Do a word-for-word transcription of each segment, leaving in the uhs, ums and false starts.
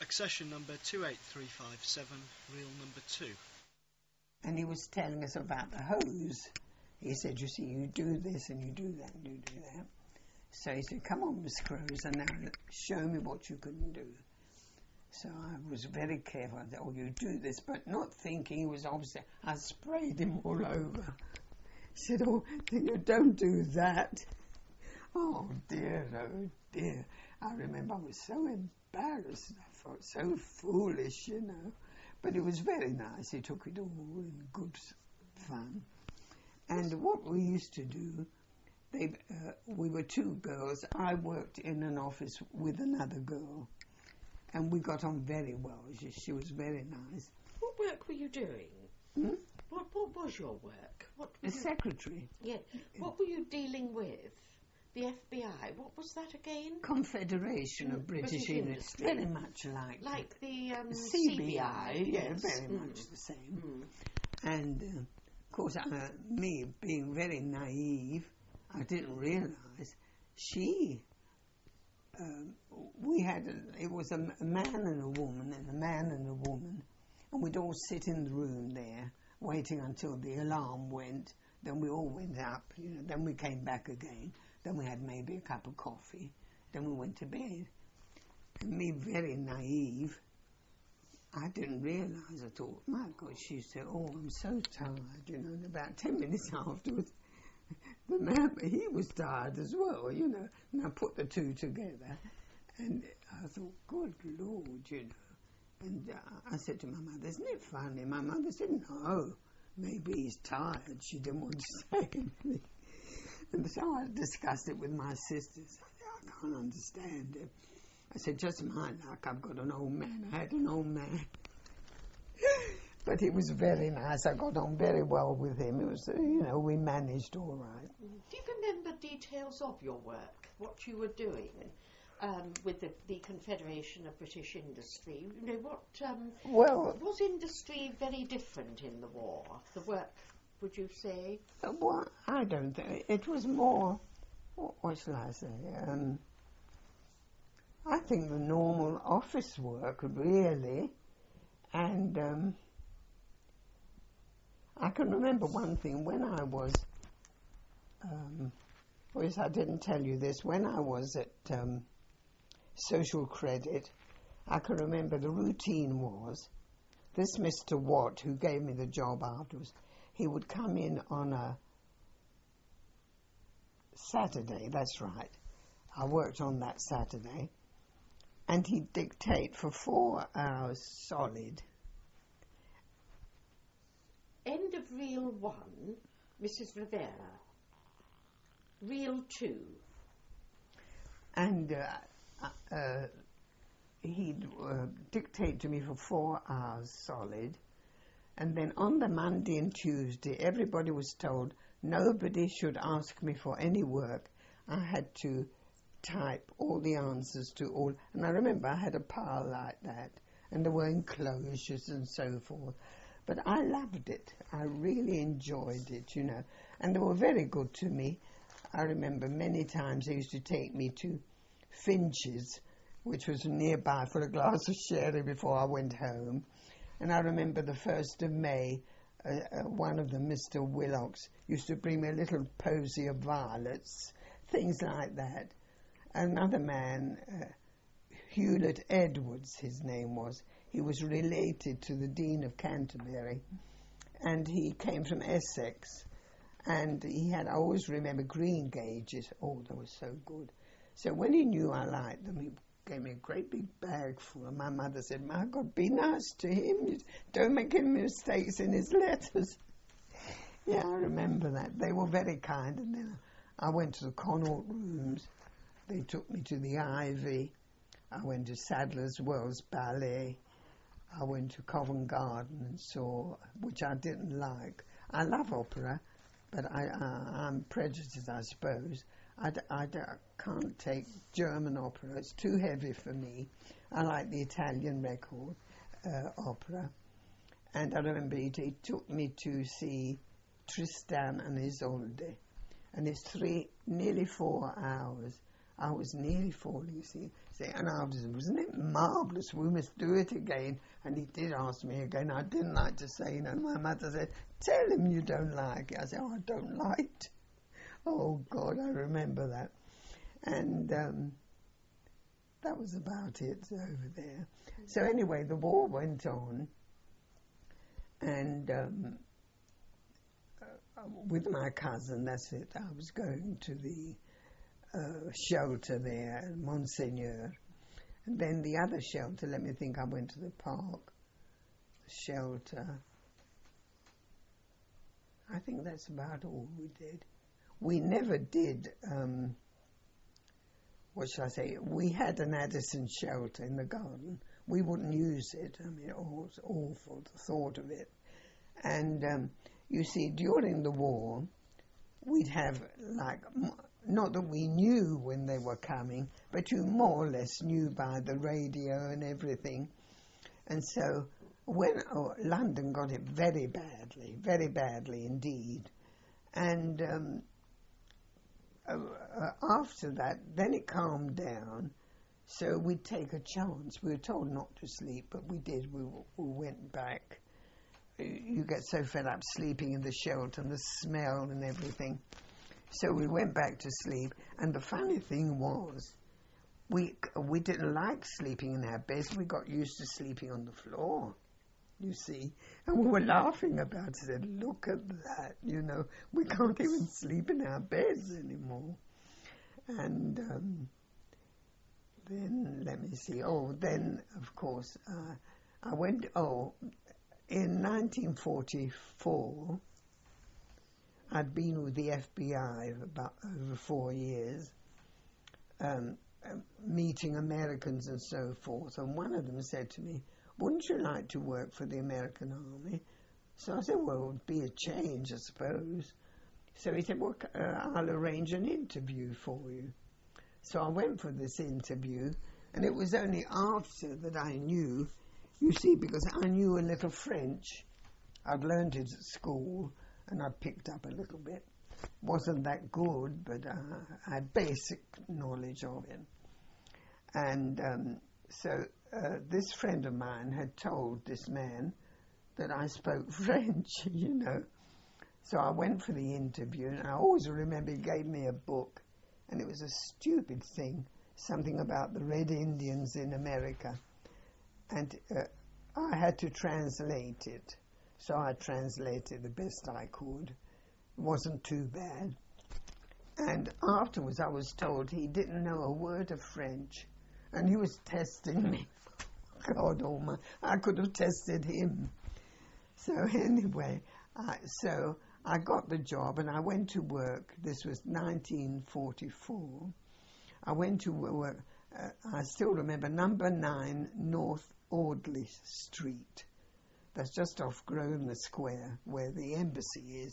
Succession number two eight three five seven, reel number two. And he was telling us about the hose. He said, you see, you do this and you do that and you do that. So he said, come on, Miss Croser, now show me what you can do. So I was very careful. I said, oh, you do this, but not thinking he was obviously, I sprayed him all over. He said, oh, you don't do that. Oh, dear, oh, dear. I remember I was so embarrassed. I felt so foolish, you know. But it was very nice. He took it all in good fun. And what we used to do, they, uh, we were two girls. I worked in an office with another girl. And we got on very well. She, she was very nice. What work were you doing? Hmm? What, what was your work? What The secretary. Yeah. What were you dealing with? The F B I. What was that again? Confederation of British, British Industry. Industry. Very much like Like the um, C B I. Yeah, yes. very Mm. much the same. Mm. And, uh, of course, uh, me being very naive, I didn't realise she... Um, we had, a, it was a, a man and a woman, and a man and a woman, and we'd all sit in the room there, waiting until the alarm went, then we all went up, you know, then we came back again, then we had maybe a cup of coffee, then we went to bed. And me, very naive, I didn't realise, I thought, my God, she said, oh, I'm so tired, you know, and about ten minutes afterwards, the man, he was tired as well, you know, and I put the two together, and I thought, good Lord, you know, and uh, I said to my mother, isn't it funny? My mother said, no, maybe he's tired. She didn't want to say anything. And so I discussed it with my sisters. I can't understand it. I said, just my luck, I've got an old man. I had an old man. But he was very nice. I got on very well with him. It was, uh, you know, we managed all right. Do you remember details of your work, what you were doing um, with the, the Confederation of British Industry? You know, what um, Well, was industry very different in the war? The work, would you say? uh, well, I don't think it was more. What, what shall I say? Um, I think the normal office work, really, and. Um, I can remember one thing, when I was, um, well, yes, I didn't tell you this, when I was at um, Social Credit, I can remember the routine was, this Mister Watt, who gave me the job afterwards, he would come in on a Saturday, that's right, I worked on that Saturday, and he'd dictate for four hours solid. End of reel one, Missus Rivera. Reel two. And uh, uh, he'd uh, dictate to me for four hours solid. And then on the Monday and Tuesday, everybody was told nobody should ask me for any work. I had to type all the answers to all. And I remember I had a pile like that. And there were enclosures and so forth. But I loved it. I really enjoyed it, you know. And they were very good to me. I remember many times they used to take me to Finch's, which was nearby, for a glass of sherry before I went home. And I remember the first of May, uh, uh, one of them, Mister Willocks, used to bring me a little posy of violets, things like that. Another man, uh, Hewlett Edwards, his name was, he was related to the Dean of Canterbury, and he came from Essex, and he had, I always remember, green gauges. Oh, they were so good. So when he knew I liked them, he gave me a great big bag full, and my mother said, my God, be nice to him. Don't make any mistakes in his letters. Yeah, I remember that. They were very kind, and then I went to the Connaught Rooms. They took me to the Ivy. I went to Sadler's Wells Ballet. I went to Covent Garden and saw, which I didn't like. I love opera, but I, uh, I'm prejudiced, I suppose. I, d- I, d- I can't take German opera. It's too heavy for me. I like the Italian record uh, opera. And I remember he, he took me to see Tristan and Isolde. And it's three, nearly four hours. I was nearly falling asleep. And I was, wasn't it marvellous? We must do it again. And he did ask me again. I didn't like to say, you know, my mother said, tell him you don't like it. I said, oh, I don't like it. Oh, God, I remember that. And um, that was about it over there. So anyway, the war went on. And um, uh, with my cousin, that's it, I was going to the uh, shelter there, Monseigneur. And then the other shelter, let me think, I went to the park, shelter. I think that's about all we did. We never did, um, what shall I say, we had an Addison shelter in the garden. We wouldn't use it. I mean, it was awful, the thought of it. And um, you see, during the war, we'd have, like, not that we knew when they were coming, but you more or less knew by the radio and everything. And so when oh, London got it very badly, very badly indeed. And um, uh, uh, after that, then it calmed down. So we'd take a chance. We were told not to sleep, but we did. We, we went back. You get so fed up sleeping in the shelter and the smell and everything. So we went back to sleep. And the funny thing was, we we didn't like sleeping in our beds. We got used to sleeping on the floor, you see. And we were laughing about it. Said, look at that, you know. We can't even sleep in our beds anymore. And um, then, let me see. Oh, then, of course, uh, I went, oh, in nineteen forty-four, I'd been with the F B I for about over four years, um, uh, meeting Americans and so forth. And one of them said to me, wouldn't you like to work for the American Army? So I said, well, it would be a change, I suppose. So he said, well, uh, I'll arrange an interview for you. So I went for this interview, and it was only after that I knew, you see, because I knew a little French. I'd learned it at school, and I'd picked up a little bit. Wasn't that good, but uh, I had basic knowledge of it. And um, so uh, this friend of mine had told this man that I spoke French, you know. So I went for the interview, and I always remember he gave me a book, and it was a stupid thing, something about the Red Indians in America. And uh, I had to translate it. So I translated the best I could. It wasn't too bad. And afterwards I was told he didn't know a word of French. And he was testing me. God almighty, I could have tested him. So anyway, I, so I got the job and I went to work. This was nineteen forty-four. I went to work, uh, I still remember, number nine North Audley Street. That's just off Grosvenor Square, where the embassy is.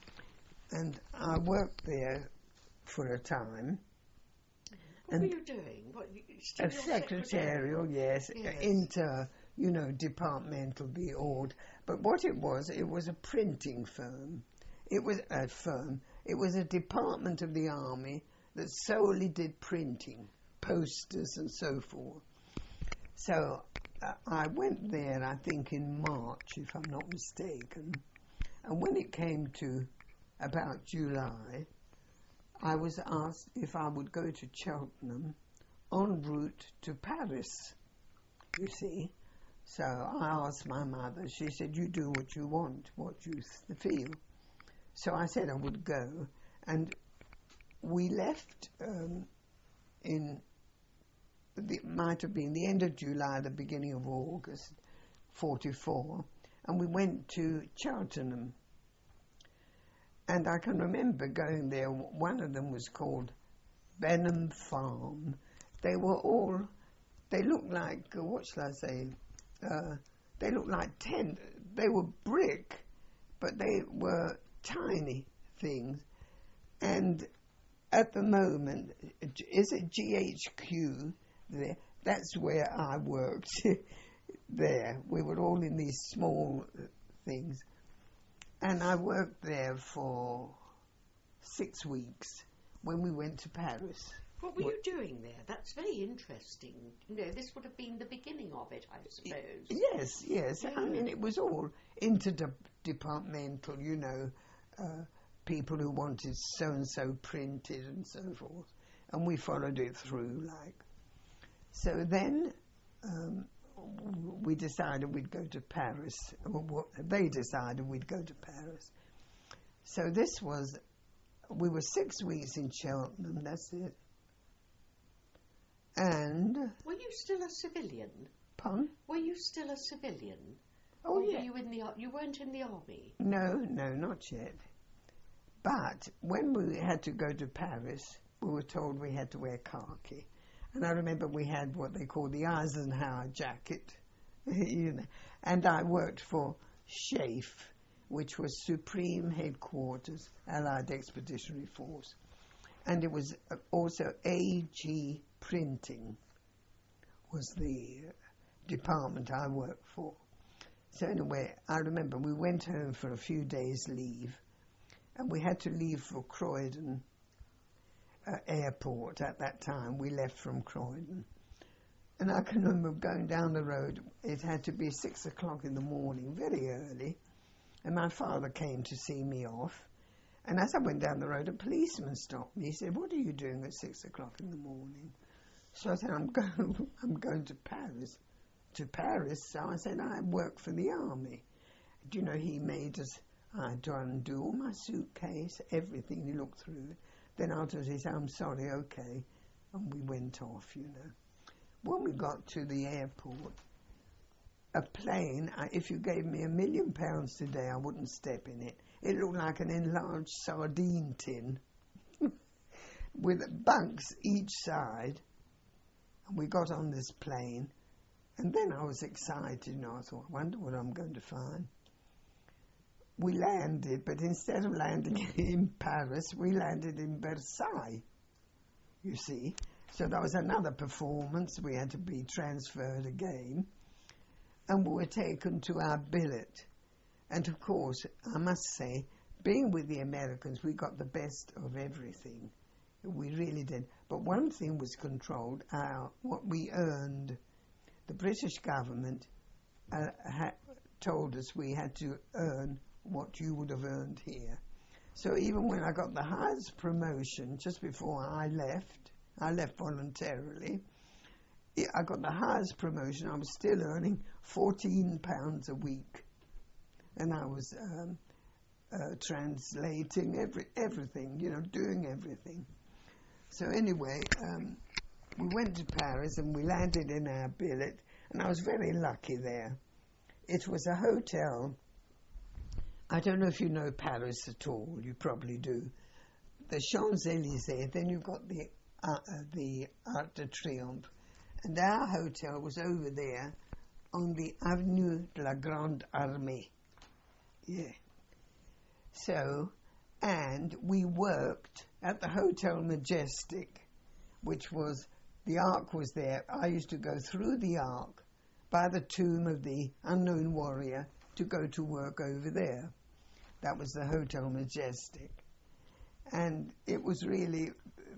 And I worked there for a time. What and were you doing? What, you, still a secretarial, secretarial? yes, Yes. inter, you know, departmental, the odd. But what it was, it was a printing firm. It was a firm. It was a department of the army that solely did printing, posters and so forth. So uh, I went there, I think, in March, if I'm not mistaken. And when it came to about July, I was asked if I would go to Cheltenham en route to Paris, you see. So I asked my mother. She said, you do what you want, what you feel. So I said I would go. And we left um, in, it might have been the end of July, the beginning of August, forty-four. And we went to Cheltenham. And I can remember going there. One of them was called Benham Farm. They were all, they looked like, uh, what shall I say, uh, they looked like tent. They were brick, but they were tiny things. And at the moment, is it G H Q there? That's where I worked there. We were all in these small things. And I worked there for six weeks when we went to Paris. What were What- you doing there? That's very interesting. You know, this would have been the beginning of it, I suppose. Yes, yes. I Yeah. mean, it was all interdepartmental, you know, uh, people who wanted so-and-so printed and so forth. And we followed it through, like. So then um, we decided we'd go to Paris. Or what, they decided we'd go to Paris. So this was, we were six weeks in Cheltenham, that's it. And, Were you still a civilian? pardon? Were you still a civilian? Oh, or yeah. Were you in the ar- you weren't in the army? No, no, not yet. But when we had to go to Paris, we were told we had to wear khaki. And I remember we had what they call the Eisenhower jacket. you know. And I worked for SHAEF, which was Supreme Headquarters, Allied Expeditionary Force. And it was also A G Printing was the department I worked for. So anyway, I remember we went home for a few days' leave, and we had to leave for Croydon uh, airport at that time. We left from Croydon. And I can remember going down the road. It had to be six o'clock in the morning, very early. And my father came to see me off. And as I went down the road, a policeman stopped me. He said, "What are you doing at six o'clock in the morning?" So I said, I'm going, I'm going to Paris. To Paris. So I said, I work for the army. Do you know, he made us, I had to undo all my suitcase, everything. He looked through it. Then afterwards he said, "I'm sorry, okay." And we went off, you know. When we got to the airport, a plane, I, if you gave me a million pounds today, I wouldn't step in it. It looked like an enlarged sardine tin with bunks each side. And we got on this plane. And then I was excited, you know, I thought, I wonder what I'm going to find. We landed, but instead of landing in Paris, we landed in Versailles, you see. So that was another performance. We had to be transferred again. And we were taken to our billet. And of course, I must say, being with the Americans, we got the best of everything. We really did. But one thing was controlled, our, what we earned. The British government uh, ha- told us we had to earn what you would have earned here. So even when I got the highest promotion, just before I left, I left voluntarily, I got the highest promotion, I was still earning fourteen pounds a week. And I was um, uh, translating every everything, you know, doing everything. So anyway, um, we went to Paris and we landed in our billet, and I was very lucky there. It was a hotel. I don't know if you know Paris at all. You probably do. The Champs-Élysées, then you've got the uh, uh, the Arc de Triomphe, and our hotel was over there on the Avenue de la Grande Armée. Yeah. So, and we worked at the Hotel Majestic, which was, the Ark was there. I used to go through the Ark by the tomb of the unknown warrior to go to work over there. That was the Hotel Majestic. And it was really,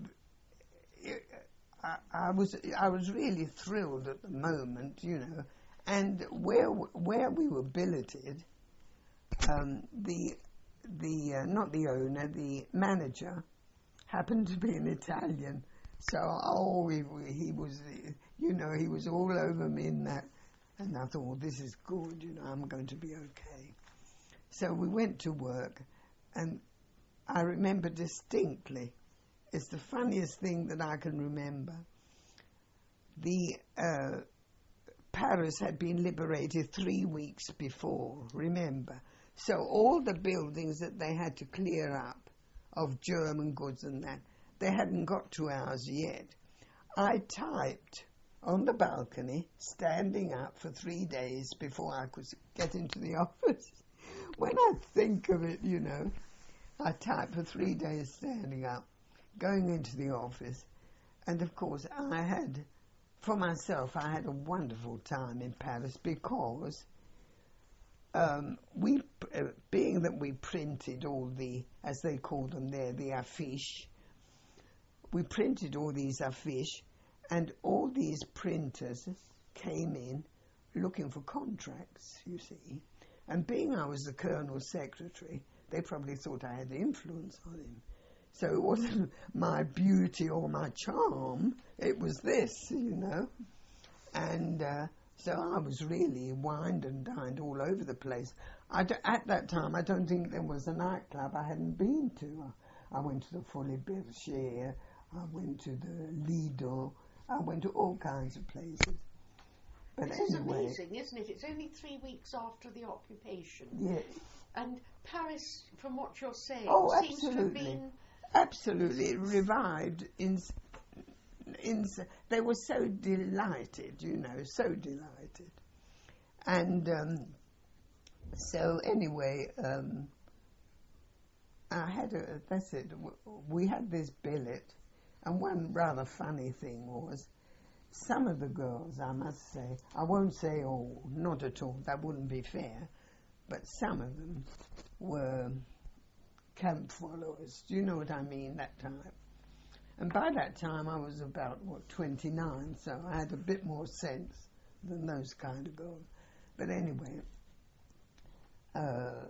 it, I, I was I was really thrilled at the moment, you know. And where where we were billeted, um, the the uh, not the owner, the manager, happened to be an Italian. So oh, he, he was, you know, he was all over me in that. And I thought, well, this is good, you know, I'm going to be okay. So we went to work, and I remember distinctly, it's the funniest thing that I can remember. The uh, Paris had been liberated three weeks before, remember. So all the buildings that they had to clear up of German goods and that, they hadn't got to ours yet. I typed on the balcony, standing up for three days before I could get into the office. When I think of it, you know, I typed for three days standing up, going into the office. And of course, I had, for myself, I had a wonderful time in Paris because um, we, uh, being that we printed all the, as they call them there, the affiches, we printed all these affiches, and all these printers came in looking for contracts, you see. And being I was the Colonel's secretary, they probably thought I had influence on him. So it wasn't my beauty or my charm, it was this, you know. And uh, so I was really wined and dined all over the place. I d- at that time, I don't think there was a nightclub I hadn't been to. I, I went to the Folie Bergère, I went to the Lido, I went to all kinds of places. But this anyway, is amazing, isn't it? It's only three weeks after the occupation. yes. And Paris, from what you're saying, Oh, seems to have absolutely. been... Absolutely, it revived. In, in, they were so delighted, you know, so delighted. And um, so anyway, um, I had a, that's it, we had this billet, and one rather funny thing was, some of the girls, I must say, I won't say all, not at all, that wouldn't be fair, but some of them were camp followers. Do you know what I mean, that time? And by that time I was about, what, twenty-nine, so I had a bit more sense than those kind of girls. But anyway, uh,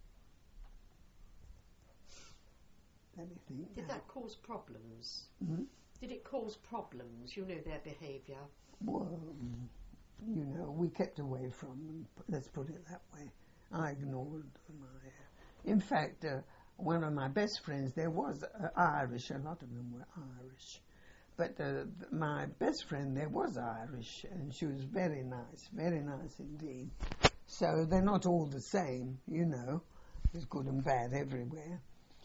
let me think. Did now. that cause problems? Mm-hmm. Did it cause problems, you know, their behaviour? Well, you know, we kept away from them, let's put it that way. I ignored my... In fact, uh, one of my best friends, there was uh, Irish, a lot of them were Irish, but uh, my best friend there was Irish, and she was very nice, very nice indeed. So they're not all the same, you know, there's good and bad everywhere.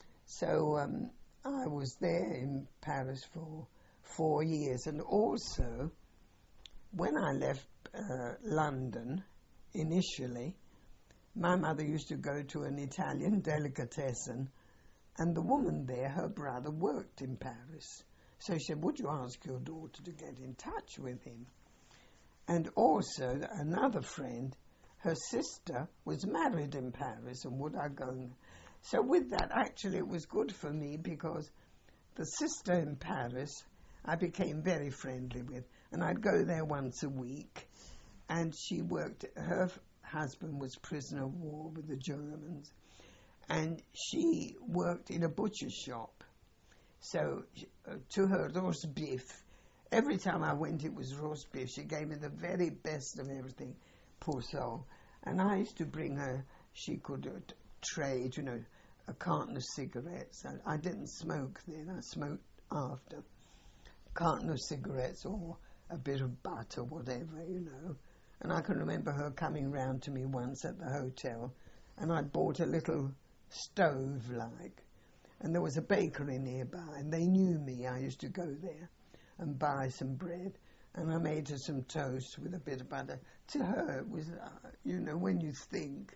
So um, I was there in Paris for four years, and also when I left uh, London initially, my mother used to go to an Italian delicatessen, and the woman there, her brother, worked in Paris. So she said, would you ask your daughter to get in touch with him? And also, another friend, her sister, was married in Paris, and would I go? And so with that, actually, it was good for me, because the sister in Paris, I became very friendly with, and I'd go there once a week, and she worked, her husband was prisoner of war with the Germans, and she worked in a butcher's shop. So uh, to her, roast beef, every time I went it was roast beef. She gave me the very best of everything, poor soul. And I used to bring her, she could uh, t- trade, you know, a carton of cigarettes. I, I didn't smoke then, I smoked after. A carton of cigarettes or a bit of butter, whatever, you know. And I can remember her coming round to me once at the hotel, and I'd bought a little stove, like, and there was a bakery nearby, and they knew me. I used to go there and buy some bread, and I made her some toast with a bit of butter. To her, it was, uh, you know, when you think.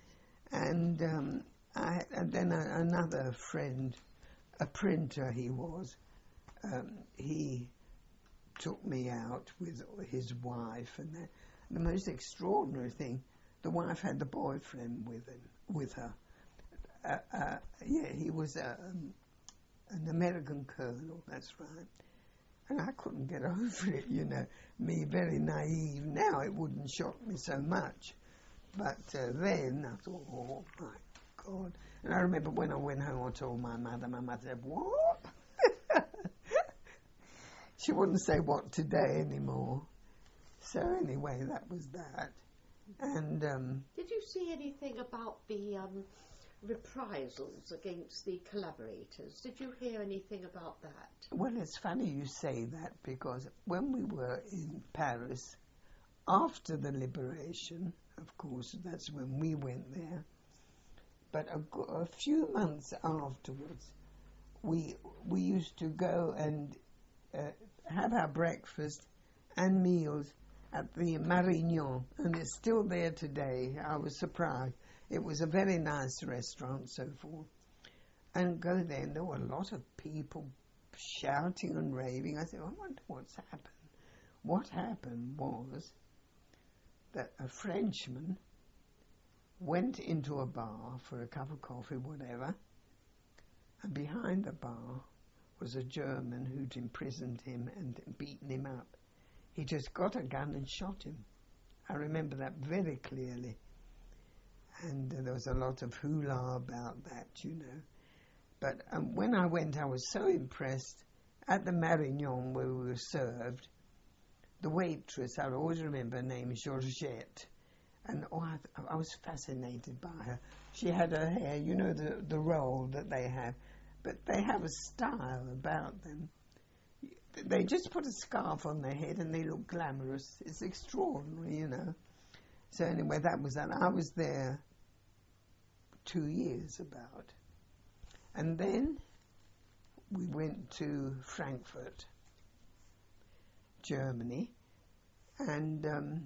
And, um, I, and then a, another friend, a printer he was, um, he took me out with his wife, and the, the most extraordinary thing, the wife had the boyfriend with him, with her. Uh, uh, yeah, he was uh, um, an American colonel, that's right. And I couldn't get over it, you know, me very naive. Now it wouldn't shock me so much. But uh, then I thought, oh my God. And I remember when I went home, I told my mother, my mother said, what? She wouldn't say what today anymore. So anyway, that was that. And um, did you see anything about the um, reprisals against the collaborators? Did you hear anything about that? Well, it's funny you say that, because when we were in Paris, after the liberation, of course, that's when we went there, but a, a few months afterwards, we we used to go and uh, have our breakfast and meals at the Marignan, and it's still there today. I was surprised. It was a very nice restaurant, so forth. And go there, and there were a lot of people shouting and raving. I said, I wonder what's happened. What happened was that a Frenchman went into a bar for a cup of coffee, whatever, and behind the bar was a German who'd imprisoned him and beaten him up. He just got a gun and shot him. I remember that very clearly. And uh, there was a lot of hoolah about that, you know. But um, when I went, I was so impressed. At the Marignan where we were served, the waitress, I always remember her name, Georgette. And oh, I, I was fascinated by her. She had her hair, you know, the, the roll that they have. But they have a style about them. They just put a scarf on their head and they look glamorous. It's extraordinary, you know. So anyway, that was that. I was there two years about. And then we went to Frankfurt, Germany, and um,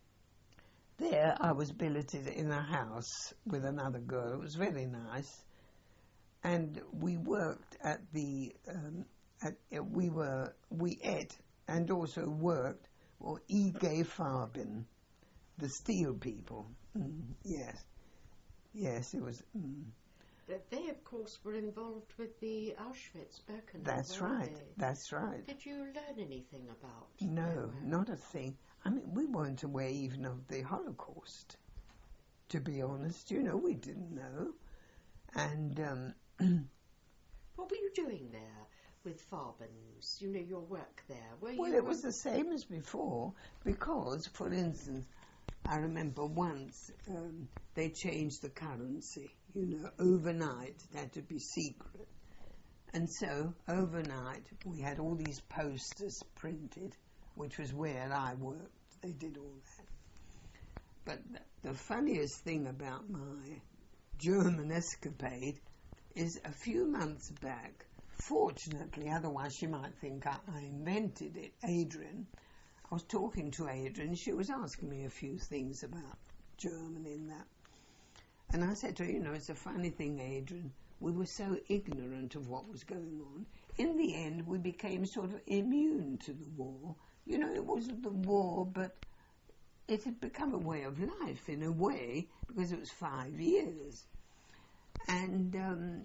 there I was billeted in a house with another girl. It was very nice. And we worked at the, um, at, uh, we were, we ate and also worked for I G Farben, the steel people. Mm, yes, yes, it was. Mm. They, of course, were involved with the Auschwitz-Birkenau. That's right, they? that's right. Did you learn anything about No, not a thing. I mean, we weren't aware even of the Holocaust, to be honest. You know, we didn't know. And um, what were you doing there with Farbens? You know, your work there. Were well, you it was the same as before, because, for instance, I remember once um, they changed the currency, you know, overnight. It had to be secret. And so, overnight, we had all these posters printed, which was where I worked. They did all that. But the, the funniest thing about my German escapade is a few months back, fortunately, otherwise she might think I, I invented it, Adrian, I was talking to Adrian, she was asking me a few things about Germany and that. And I said to her, you know, it's a funny thing, Adrian, we were so ignorant of what was going on. In the end, we became sort of immune to the war. You know, it wasn't the war, but it had become a way of life in a way, because it was five years. And um,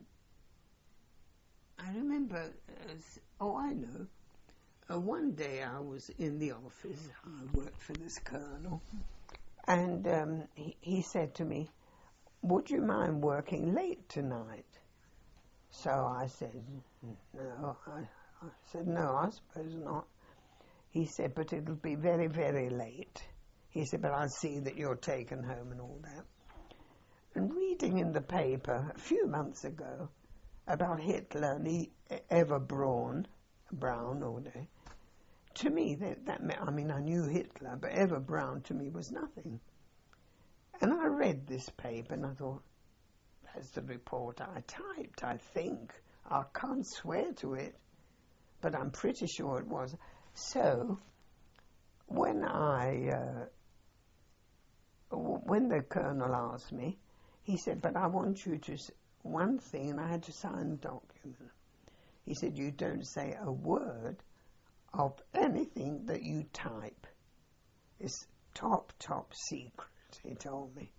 I remember, uh, oh, I know, uh, one day I was in the office, I worked for this colonel, and um, he, he said to me, would you mind working late tonight? So I said, no, I, I said, no, I suppose not. He said, but it'll be very, very late. He said, but I'll see that you're taken home and all that. And reading in the paper a few months ago about Hitler and he, Eva Braun, Brown, or they, to me, that, that meant, I mean, I knew Hitler, but Eva Braun to me was nothing. And I read this paper and I thought, that's the report I typed, I think. I can't swear to it, but I'm pretty sure it was. So, when I, uh, when the colonel asked me, he said, but I want you to, s- one thing, and I had to sign a document. He said, you don't say a word of anything that you type. It's top, top secret, he told me.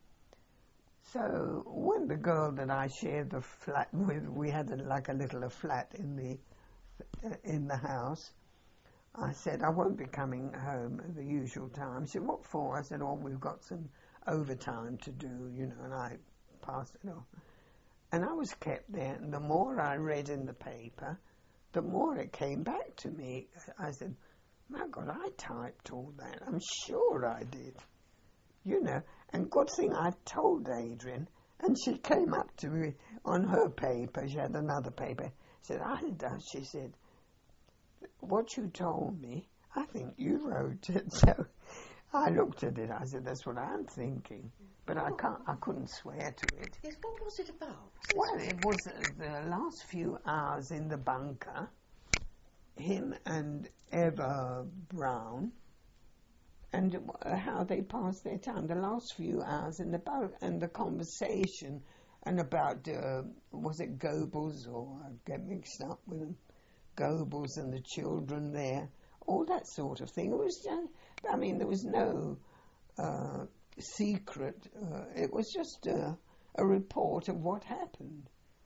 So when the girl that I shared the flat with, we had a, like a little a flat in the in the house, I said, I won't be coming home at the usual time. She said, what for? I said, oh, we've got some overtime to do, you know, and I passed it on. And I was kept there, and the more I read in the paper, the more it came back to me. I said, my God, I typed all that. I'm sure I did. You know, and good thing I told Adrian, and she came up to me on her paper, she had another paper, said, I did, she said, what you told me, I think you wrote it. So I looked at it, I said, that's what I'm thinking, but I can't, I couldn't swear to it. Yes, what was it about? Well, it was uh, the last few hours in the bunker, him and Eva Braun, and uh, how they passed their time, the last few hours in the boat, and the conversation, and about, uh, was it Goebbels, or I get mixed up with them, Goebbels and the children there, all that sort of thing. It was just, I mean, there was no uh, secret, uh, it was just uh, a report of what happened. Who had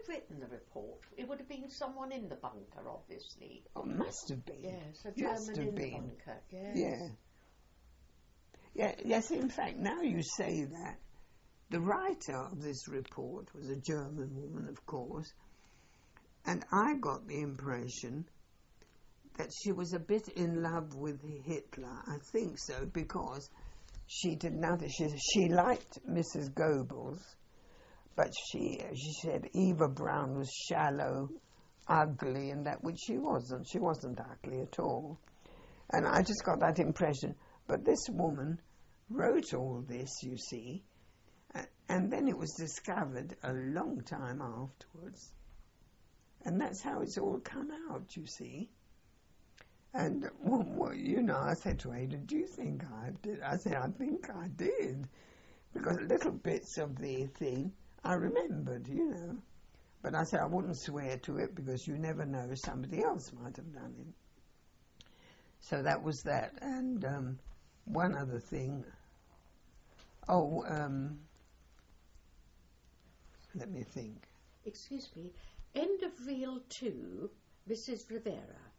have written the report? It would have been someone in the bunker, obviously. Oh, must have been. Yes, a Must German have in been. the bunker. Yes. Yeah. Yeah. Yes, in fact, now you say that, the writer of this report was a German woman, of course, and I got the impression that she was a bit in love with Hitler. I think so, because she did nothing. She, she liked Missus Goebbels, but she she said Eva Braun was shallow, ugly, and that, which she wasn't. She wasn't ugly at all. And I just got that impression. But this woman wrote all this, you see, and then it was discovered a long time afterwards. And that's how it's all come out, you see. And, well, well, you know, I said to Ada, do you think I did? I said, I think I did. Because little bits of the thing I remembered, you know. But I said I wouldn't swear to it because you never know, somebody else might have done it. So that was that. And um, one other thing. Oh, um, let me think. Excuse me. End of reel two, Missus Rivera.